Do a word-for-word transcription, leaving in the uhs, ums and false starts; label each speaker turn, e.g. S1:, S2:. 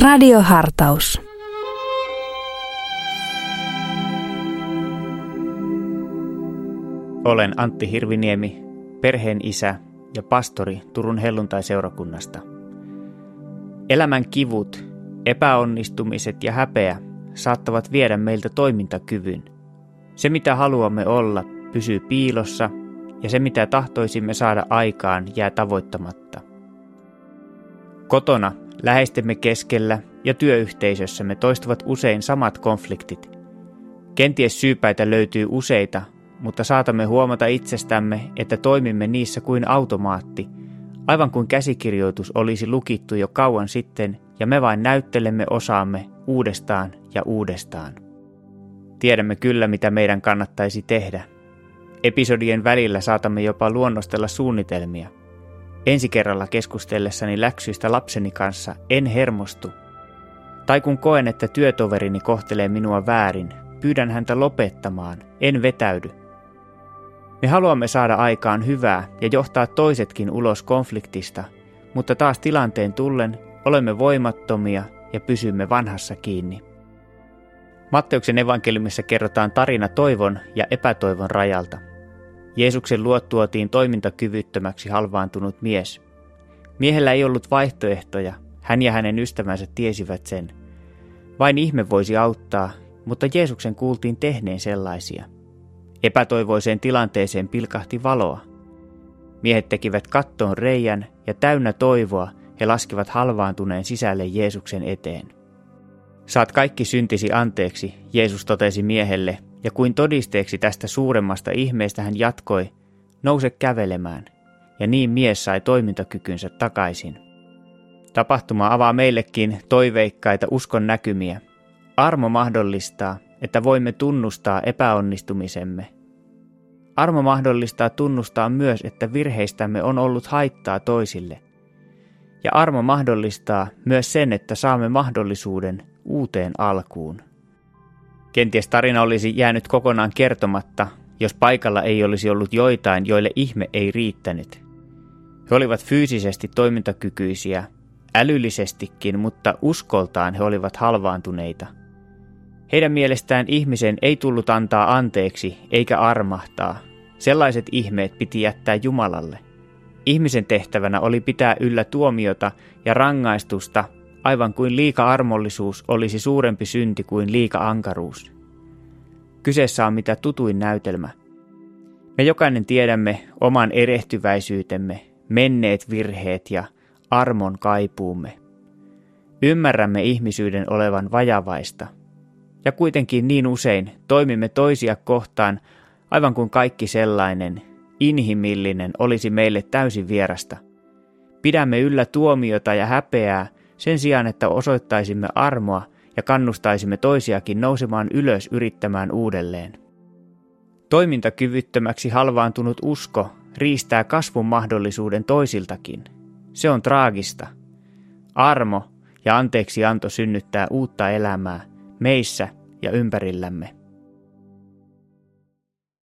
S1: Radiohartaus.
S2: Olen Antti Hirviniemi, perheen isä ja pastori Turun helluntaiseurakunnasta. Elämän kivut, epäonnistumiset ja häpeä saattavat viedä meiltä toimintakyvyn. Se, mitä haluamme olla, pysyy piilossa ja se, mitä tahtoisimme saada aikaan, jää tavoittamatta. Kotona, läheistemme keskellä ja työyhteisössämme toistuvat usein samat konfliktit. Kenties syypäitä löytyy useita, mutta saatamme huomata itsestämme, että toimimme niissä kuin automaatti, aivan kuin käsikirjoitus olisi lukittu jo kauan sitten ja me vain näyttelemme osaamme uudestaan ja uudestaan. Tiedämme kyllä, mitä meidän kannattaisi tehdä. Episodien välillä saatamme jopa luonnostella suunnitelmia. Ensi kerralla keskustellessani läksyistä lapseni kanssa en hermostu. Tai kun koen, että työtoverini kohtelee minua väärin, pyydän häntä lopettamaan, en vetäydy. Me haluamme saada aikaan hyvää ja johtaa toisetkin ulos konfliktista, mutta taas tilanteen tullen olemme voimattomia ja pysymme vanhassa kiinni. Matteuksen evankeliumissa kerrotaan tarina toivon ja epätoivon rajalta. Jeesuksen luo tuotiin toimintakyvyttömäksi halvaantunut mies. Miehellä ei ollut vaihtoehtoja, hän ja hänen ystävänsä tiesivät sen. Vain ihme voisi auttaa, mutta Jeesuksen kuultiin tehneen sellaisia. Epätoivoiseen tilanteeseen pilkahti valoa. Miehet tekivät kattoon reijän ja täynnä toivoa he laskivat halvaantuneen sisälle Jeesuksen eteen. Saat kaikki syntisi anteeksi, Jeesus totesi miehelle, ja kuin todisteeksi tästä suuremmasta ihmeestä hän jatkoi, nouse kävelemään, ja niin mies sai toimintakykynsä takaisin. Tapahtuma avaa meillekin toiveikkaita uskon näkymiä. Armo mahdollistaa, että voimme tunnustaa epäonnistumisemme. Armo mahdollistaa tunnustaa myös, että virheistämme on ollut haittaa toisille. Ja armo mahdollistaa myös sen, että saamme mahdollisuuden uuteen alkuun. Kenties tarina olisi jäänyt kokonaan kertomatta, jos paikalla ei olisi ollut joitain, joille ihme ei riittänyt. He olivat fyysisesti toimintakykyisiä, älyllisestikin, mutta uskoltaan he olivat halvaantuneita. Heidän mielestään ihmisen ei tullut antaa anteeksi eikä armahtaa. Sellaiset ihmeet piti jättää Jumalalle. Ihmisen tehtävänä oli pitää yllä tuomiota ja rangaistusta, aivan kuin liika armollisuus olisi suurempi synti kuin liika ankaruus. Kyseessä on mitä tutuin näytelmä. Me jokainen tiedämme oman erehtyväisyytemme, menneet virheet ja armon kaipuumme. Ymmärrämme ihmisyyden olevan vajavaista. Ja kuitenkin niin usein toimimme toisia kohtaan, aivan kuin kaikki sellainen, inhimillinen olisi meille täysin vierasta. Pidämme yllä tuomiota ja häpeää sen sijaan, että osoittaisimme armoa ja kannustaisimme toisiakin nousemaan ylös yrittämään uudelleen. Toimintakyvyttömäksi halvaantunut usko riistää kasvun mahdollisuuden toisiltakin. Se on traagista. Armo ja anteeksianto synnyttää uutta elämää meissä ja ympärillämme.